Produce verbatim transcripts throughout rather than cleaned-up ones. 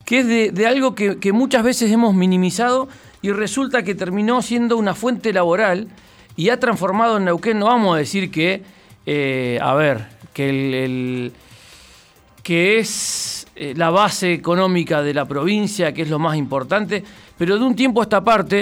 que es de, de algo que, que muchas veces hemos minimizado y resulta que terminó siendo una fuente laboral y ha transformado en Neuquén. No vamos a decir que, eh, a ver, que, el, el, que es la base económica de la provincia, que es lo más importante, pero de un tiempo a esta parte,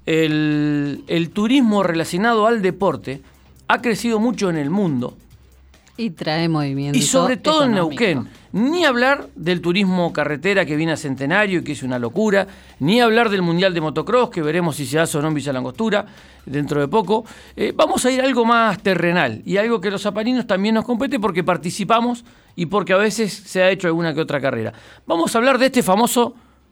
el, el turismo relacionado al deporte ha crecido mucho en el mundo. Y trae movimiento. Y sobre todo económico. en Neuquén. Ni hablar del turismo carretera que viene a Centenario y que es una locura. Ni hablar del Mundial de Motocross, que veremos si se hace o no en Villa Langostura dentro de poco. Eh, vamos a ir a algo más terrenal y algo que los zaparinos también nos compete porque participamos y porque a veces se ha hecho alguna que otra carrera. Vamos a hablar de este famoso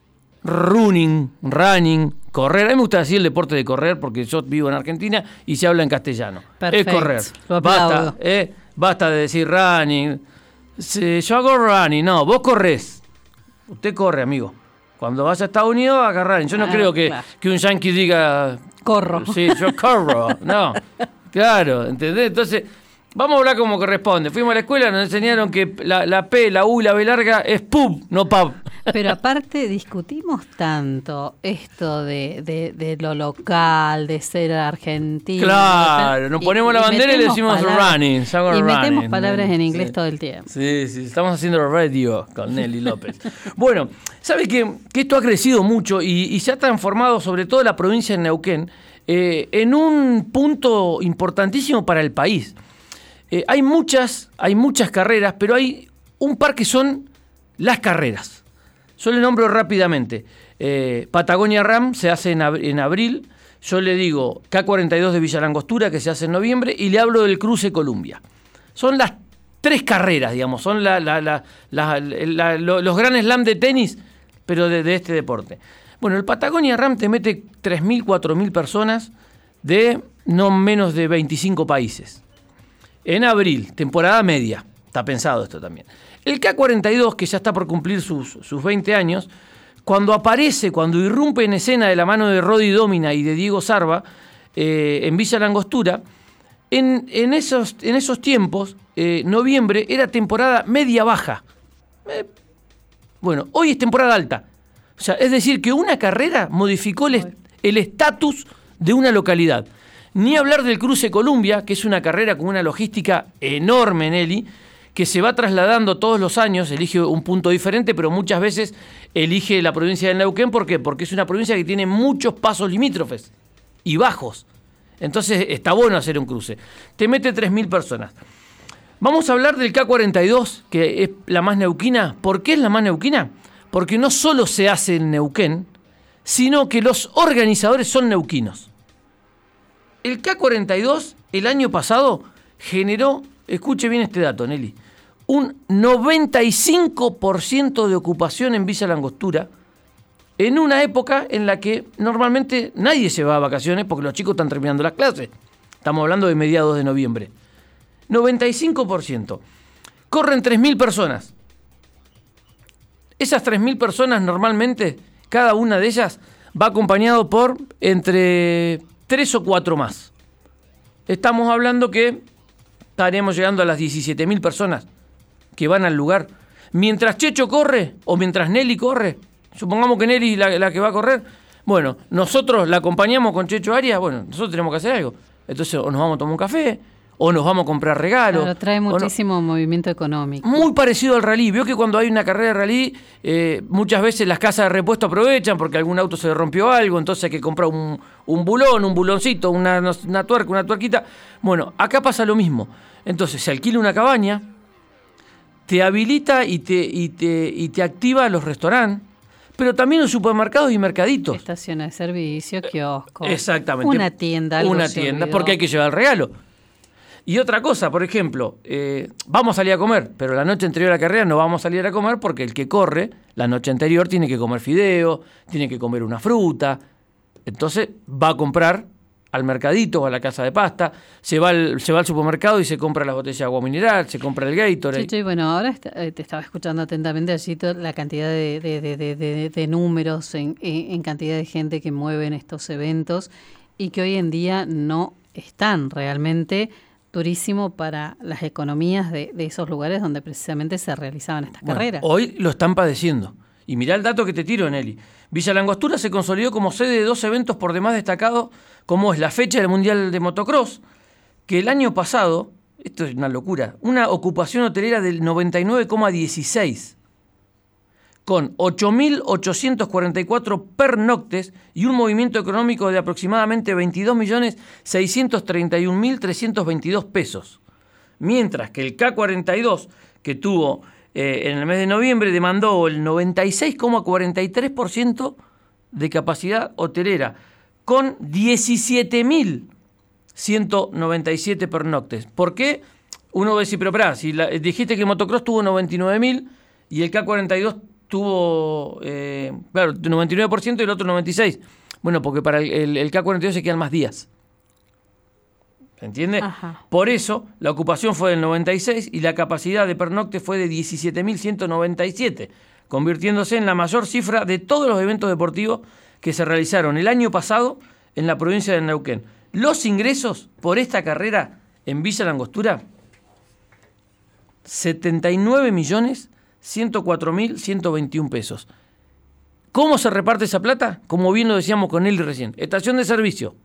running, running, correr. A mí me gusta decir el deporte de correr porque yo vivo en Argentina y se habla en castellano. Perfecto. Es correr. Lo aplaudo. Basta, eh, basta de decir running. Sí, yo hago running. No, vos corres. Usted corre, amigo. Cuando vas a Estados Unidos, haga running. Yo no ah, creo que, claro. que un yankee diga... Corro. Sí, yo corro. No, claro, ¿entendés? Entonces... Vamos a hablar como corresponde. Fuimos a la escuela, nos enseñaron que la, la P, la U y la B larga es pub, no pub. Pero aparte discutimos tanto esto de, de, de lo local, de ser argentino. Claro, nos ponemos y, la bandera y, y le decimos palabras, running. Y running, metemos palabras en inglés sí. todo el tiempo. Sí, sí, estamos haciendo radio con Nelly López. Bueno, ¿sabes qué? Que esto ha crecido mucho y, y se ha transformado, sobre todo la provincia de Neuquén, eh, en un punto importantísimo para el país. Eh, hay muchas, hay muchas carreras, pero hay un par que son las carreras. Yo le nombro rápidamente. Eh, Patagonia Ram se hace en, ab- en abril. Yo le digo K cuarenta y dos de Villa Langostura, que se hace en noviembre, y le hablo del Cruce Columbia. Son las tres carreras, digamos, son la, la, la, la, la, la, los Grand Slam de tenis, pero de, de este deporte. Bueno, el Patagonia Ram te mete tres mil, cuatro mil personas de no menos de veinticinco países. En abril, temporada media, está pensado esto también. El K cuarenta y dos, que ya está por cumplir sus, sus veinte años, cuando aparece, cuando irrumpe en escena de la mano de Rodi Domina y de Diego Sarva, eh, en Villa Langostura, en, en, esos, en esos tiempos, eh, noviembre era temporada media-baja. Eh, bueno, hoy es temporada alta. O sea, es decir, que una carrera modificó el estatus de una localidad. Ni hablar del Cruce Columbia, que es una carrera con una logística enorme, Nelly, que se va trasladando todos los años, elige un punto diferente, pero muchas veces elige la provincia de Neuquén. ¿Por qué? Porque es una provincia que tiene muchos pasos limítrofes y bajos. Entonces está bueno hacer un cruce. Te mete tres mil personas. Vamos a hablar del K cuarenta y dos, que es la más neuquina. ¿Por qué es la más neuquina? Porque no solo se hace en Neuquén, sino que los organizadores son neuquinos. El K cuarenta y dos, el año pasado, generó, escuche bien este dato, Nelly, un noventa y cinco por ciento de ocupación en Villa Langostura, en una época en la que normalmente nadie se va a vacaciones porque los chicos están terminando las clases. Estamos hablando de mediados de noviembre. noventa y cinco por ciento. Corren tres mil personas. Esas tres mil personas normalmente, cada una de ellas va acompañado por entre tres o cuatro más. Estamos hablando que estaremos llegando a las diecisiete mil personas que van al lugar. Mientras Checho corre, o mientras Nelly corre, supongamos que Nelly es la, la que va a correr, bueno, nosotros la acompañamos con Checho Arias, bueno, nosotros tenemos que hacer algo. Entonces, o nos vamos a tomar un café, o nos vamos a comprar regalos. Claro, trae muchísimo no, movimiento económico. Muy parecido al rally. Veo que cuando hay una carrera de rally, eh, muchas veces las casas de repuesto aprovechan porque algún auto se le rompió algo, entonces hay que comprar un, un bulón, un buloncito, una, una tuerca, una tuerquita. Bueno, acá pasa lo mismo. Entonces se alquila una cabaña, te habilita y te, y te, y te activa los restaurantes, pero también los supermercados y mercaditos. Estaciones de servicio, kioscos. Exactamente. Una tienda. Algo una se tienda, olvidó. Porque hay que llevar el regalo. Y otra cosa, por ejemplo, eh, vamos a salir a comer, pero la noche anterior a la carrera no vamos a salir a comer porque el que corre la noche anterior tiene que comer fideo, tiene que comer una fruta. Entonces va a comprar al mercadito o a la casa de pasta, se va al, se va al supermercado y se compra las botellas de agua mineral, se compra el Gatorade. Checho, y bueno, ahora está, eh, te estaba escuchando atentamente allí toda la cantidad de, de, de, de, de, de números en, en cantidad de gente que mueven estos eventos y que hoy en día no están realmente durísimo para las economías de, de esos lugares donde precisamente se realizaban estas bueno, carreras. Hoy lo están padeciendo. Y mirá el dato que te tiro, Nelly. Villa Langostura se consolidó como sede de dos eventos por demás destacados, como es la fecha del Mundial de Motocross, que el año pasado, esto es una locura, una ocupación hotelera del noventa y nueve coma dieciséis, con ocho mil ochocientos cuarenta y cuatro pernoctes y un movimiento económico de aproximadamente veintidós millones seiscientos treinta y un mil trescientos veintidós pesos. Mientras que el K cuarenta y dos, que tuvo eh, en el mes de noviembre, demandó el noventa y seis coma cuarenta y tres por ciento de capacidad hotelera, con diecisiete mil ciento noventa y siete pernoctes. ¿Por qué? Uno va a decir, pero pará, si la, dijiste que Motocross tuvo noventa y nueve mil y el K cuarenta y dos tuvo, eh, claro, noventa y nueve por ciento y el otro noventa y seis por ciento. Bueno, porque para el, el, el K cuarenta y dos se quedan más días. ¿Se entiende? Ajá. Por eso la ocupación fue del noventa y seis y la capacidad de pernocte fue de diecisiete mil ciento noventa y siete, convirtiéndose en la mayor cifra de todos los eventos deportivos que se realizaron el año pasado en la provincia de Neuquén. Los ingresos por esta carrera en Villa Langostura, setenta y nueve millones ciento cuatro mil ciento veintiún pesos. ¿Cómo se reparte esa plata? Como bien lo decíamos con él recién. Estación de servicio,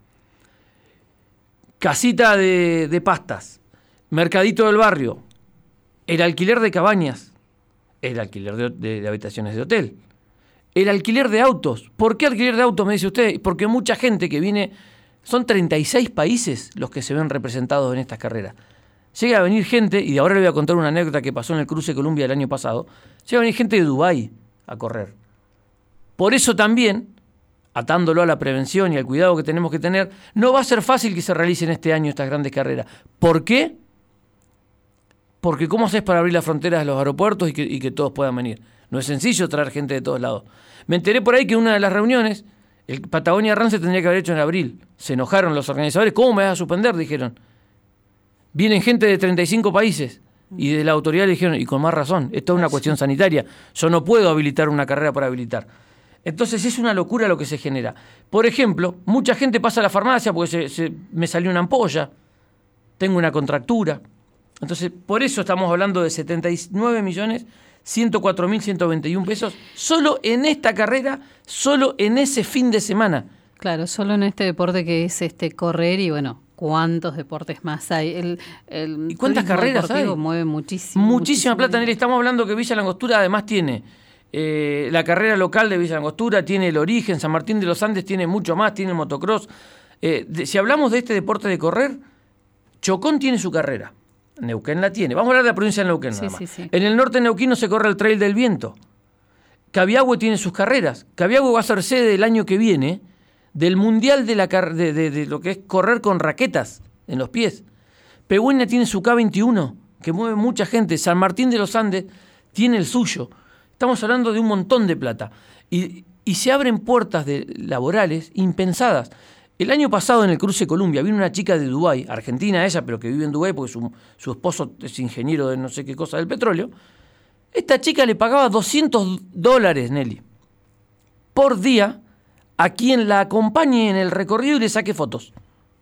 casita de, de pastas, mercadito del barrio, el alquiler de cabañas, el alquiler de, de, de habitaciones de hotel, el alquiler de autos. ¿Por qué alquiler de autos, me dice usted? Porque mucha gente que viene, son treinta y seis países los que se ven representados en estas carreras. Llega a venir gente, y ahora le voy a contar una anécdota que pasó en el Cruce Columbia el año pasado, llega a venir gente de Dubái a correr. Por eso también, atándolo a la prevención y al cuidado que tenemos que tener, no va a ser fácil que se realicen este año estas grandes carreras. ¿Por qué? Porque ¿cómo haces para abrir las fronteras de los aeropuertos y que, y que todos puedan venir? No es sencillo traer gente de todos lados. Me enteré por ahí que una de las reuniones, el Patagonia Run se tendría que haber hecho en abril. Se enojaron los organizadores. ¿Cómo me vas a suspender? Dijeron. Vienen gente de treinta y cinco países y de la autoridad le dijeron, y con más razón, esto es una cuestión sanitaria, yo no puedo habilitar una carrera para habilitar. Entonces es una locura lo que se genera. Por ejemplo, mucha gente pasa a la farmacia porque se, se, me salió una ampolla, tengo una contractura. Entonces, por eso estamos hablando de setenta y nueve millones ciento cuatro mil ciento veintiuno pesos solo en esta carrera, solo en ese fin de semana. Claro, solo en este deporte que es este correr y bueno, ¿cuántos deportes más hay? El, el ¿Y cuántas carreras hay? Mueve muchísimo. Muchísima plata, Nelly. Estamos hablando que Villa Langostura además tiene eh, la carrera local de Villa Langostura, tiene el Origen, San Martín de los Andes tiene mucho más, tiene el motocross. Eh, de, si hablamos de este deporte de correr, Chocón tiene su carrera, Neuquén la tiene. Vamos a hablar de la provincia de Neuquén sí, nada más. Sí, sí. En el norte neuquino se corre el Trail del Viento. Cabiagüe tiene sus carreras. Cabiagüe va a ser sede el año que viene del Mundial de, la, de, de, de lo que es correr con raquetas en los pies. Pegüina tiene su K veintiuno, que mueve mucha gente. San Martín de los Andes tiene el suyo. Estamos hablando de un montón de plata. Y, y se abren puertas de, laborales impensadas. El año pasado en el Cruce Columbia vino una chica de Dubái, argentina ella, pero que vive en Dubái porque su, su esposo es ingeniero de no sé qué cosa del petróleo. Esta chica le pagaba doscientos dólares, Nelly, por día a quien la acompañe en el recorrido y le saque fotos.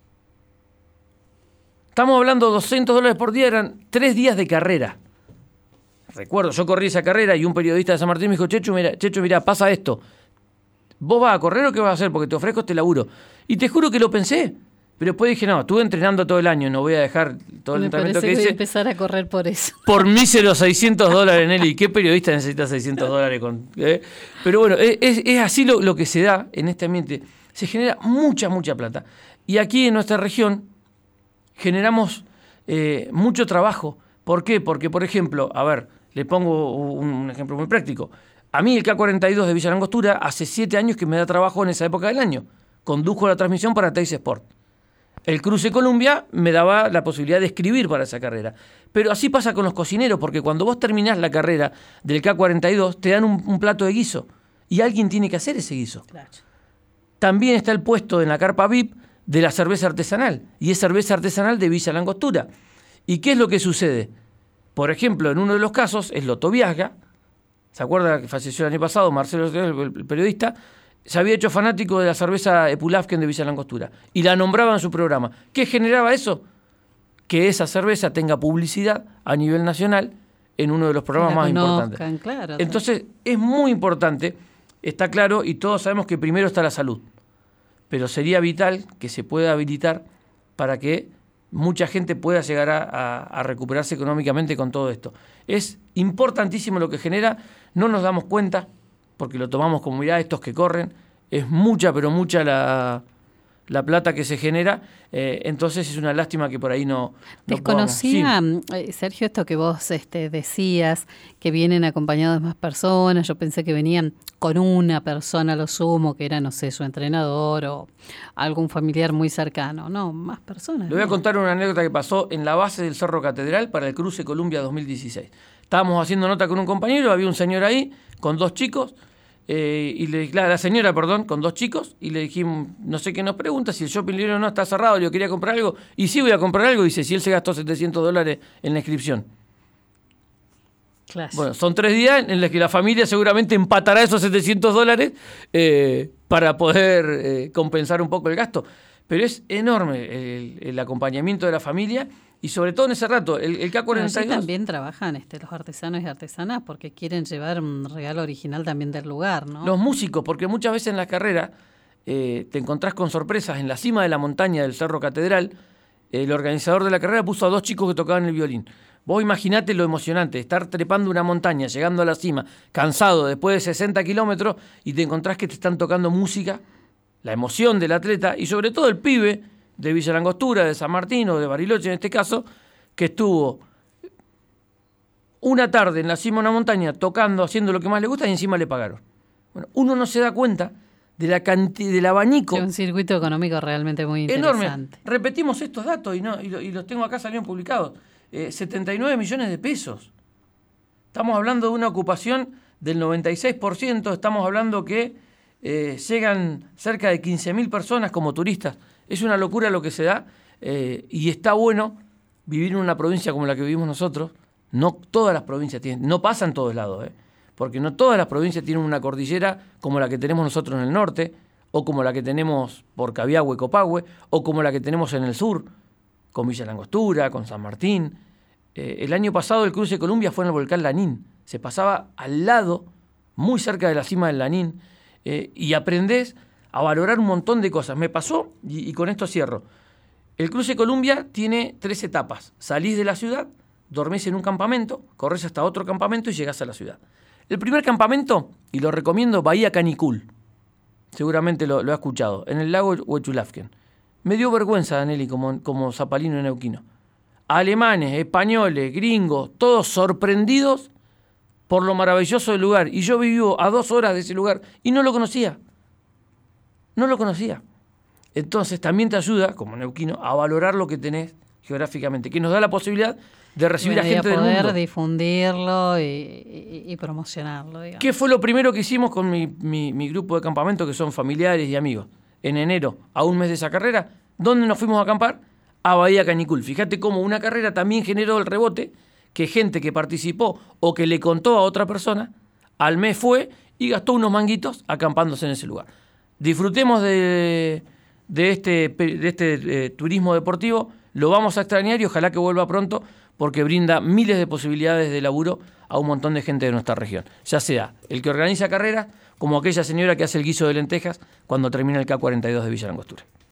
Estamos hablando de doscientos dólares por día, eran tres días de carrera. Recuerdo, yo corrí esa carrera y un periodista de San Martín me dijo, Checho, mira, Checho, mira, pasa esto. ¿Vos vas a correr o qué vas a hacer? Porque te ofrezco este laburo. Y te juro que lo pensé. Pero después dije, no, estuve entrenando todo el año, no voy a dejar todo el me entrenamiento que, que hice. Voy a empezar a correr por eso. Por míseros seiscientos dólares, Nelly. ¿Qué periodista necesita seiscientos dólares? Con, eh? Pero bueno, es, es así lo, lo que se da en este ambiente. Se genera mucha, mucha plata. Y aquí en nuestra región generamos eh, mucho trabajo. ¿Por qué? Porque, por ejemplo, a ver, le pongo un, un ejemplo muy práctico. A mí el K cuarenta y dos de Villa Langostura hace siete años que me da trabajo en esa época del año. Condujo la transmisión para Teis Sport. El Cruce Columbia me daba la posibilidad de escribir para esa carrera. Pero así pasa con los cocineros, porque cuando vos terminás la carrera del K cuarenta y dos, te dan un, un plato de guiso. Y alguien tiene que hacer ese guiso. Claro. También está el puesto en la carpa V I P de la cerveza artesanal. Y es cerveza artesanal de Villa Langostura. ¿Y qué es lo que sucede? Por ejemplo, en uno de los casos, es Loto Viaga. ¿Se acuerda que falleció el año pasado? Marcelo, el periodista, se había hecho fanático de la cerveza Epulafken de Villa Langostura y la nombraba en su programa. ¿Qué generaba eso? Que esa cerveza tenga publicidad a nivel nacional en uno de los programas más conozcan, importantes. Claro, Entonces, es muy importante, está claro, y todos sabemos que primero está la salud, pero sería vital que se pueda habilitar para que mucha gente pueda llegar a, a, a recuperarse económicamente con todo esto. Es importantísimo lo que genera, no nos damos cuenta, porque lo tomamos como, mirá, estos que corren, es mucha, pero mucha la... la plata que se genera, eh, entonces es una lástima que por ahí no... no Desconocía, podamos. Sí. eh, Sergio, esto que vos este, decías, que vienen acompañados de más personas. Yo pensé que venían con una persona a lo sumo, que era, no sé, su entrenador o algún familiar muy cercano. No, más personas. Le voy a ¿no? contar una anécdota que pasó en la base del Cerro Catedral para el Cruce Columbia dos mil dieciséis. Estábamos haciendo nota con un compañero, había un señor ahí con dos chicos, Eh, y le, la, la señora, perdón, con dos chicos, y le dijimos, no sé qué nos pregunta, si el shopping libre o no está cerrado, yo quería comprar algo, y sí voy a comprar algo, dice, si él se gastó setecientos dólares en la inscripción. Claro. Bueno, son tres días en los que la familia seguramente empatará esos setecientos dólares eh, para poder eh, compensar un poco el gasto, pero es enorme el, el acompañamiento de la familia. Y sobre todo en ese rato, el, el K cuarenta y dos... Pero también trabajan este, los artesanos y artesanas porque quieren llevar un regalo original también del lugar, ¿no? Los músicos, porque muchas veces en la carrera eh, te encontrás con sorpresas. En la cima de la montaña del Cerro Catedral, el organizador de la carrera puso a dos chicos que tocaban el violín. Vos imaginate lo emocionante, estar trepando una montaña, llegando a la cima, cansado después de sesenta kilómetros, y te encontrás que te están tocando música, la emoción del atleta, y sobre todo el pibe de Villa Langostura, de San Martín o de Bariloche en este caso, que estuvo una tarde en la cima de una montaña tocando, haciendo lo que más le gusta y encima le pagaron. Bueno, uno no se da cuenta de la cantidad, del abanico. Es un circuito económico realmente muy enorme. interesante. Repetimos estos datos y, no, y, lo, y los tengo acá, salieron publicados. Eh, setenta y nueve millones de pesos. Estamos hablando de una ocupación del noventa y seis por ciento, estamos hablando que eh, llegan cerca de quince mil personas como turistas. Es una locura lo que se da eh, y está bueno vivir en una provincia como la que vivimos nosotros. No todas las provincias tienen, no pasa en todos lados, eh, porque no todas las provincias tienen una cordillera como la que tenemos nosotros en el norte, o como la que tenemos por Cabiagüe, Copahue, o como la que tenemos en el sur, con Villa Langostura, con San Martín. Eh, el año pasado el Cruce Columbia fue en el volcán Lanín, se pasaba al lado, muy cerca de la cima del Lanín, eh, y aprendés a valorar un montón de cosas. Me pasó, y, y con esto cierro, el Cruce Columbia tiene tres etapas. Salís de la ciudad, dormís en un campamento, corres hasta otro campamento y llegás a la ciudad. El primer campamento, y lo recomiendo, Bahía Canicul, seguramente lo, lo ha escuchado, en el lago Huechulafken. Me dio vergüenza, Danelli, como, como zapalino neuquino. Alemanes, españoles, gringos, todos sorprendidos por lo maravilloso del lugar. Y yo vivo a dos horas de ese lugar y no lo conocía. No lo conocía. Entonces también te ayuda, como neuquino, a valorar lo que tenés geográficamente, que nos da la posibilidad de recibir bueno, a gente y a del poder mundo. difundirlo y, y, y promocionarlo, digamos. ¿Qué fue lo primero que hicimos con mi, mi, mi grupo de campamento, que son familiares y amigos? En enero, a un mes de esa carrera, ¿dónde nos fuimos a acampar? A Bahía Canicul. Fíjate cómo una carrera también generó el rebote, que gente que participó o que le contó a otra persona, al mes fue y gastó unos manguitos acampándose en ese lugar. Disfrutemos de, de este, de este eh, turismo deportivo, lo vamos a extrañar y ojalá que vuelva pronto, porque brinda miles de posibilidades de laburo a un montón de gente de nuestra región. Ya sea el que organiza carreras, como aquella señora que hace el guiso de lentejas cuando termina el K cuarenta y dos de Villa Langostura.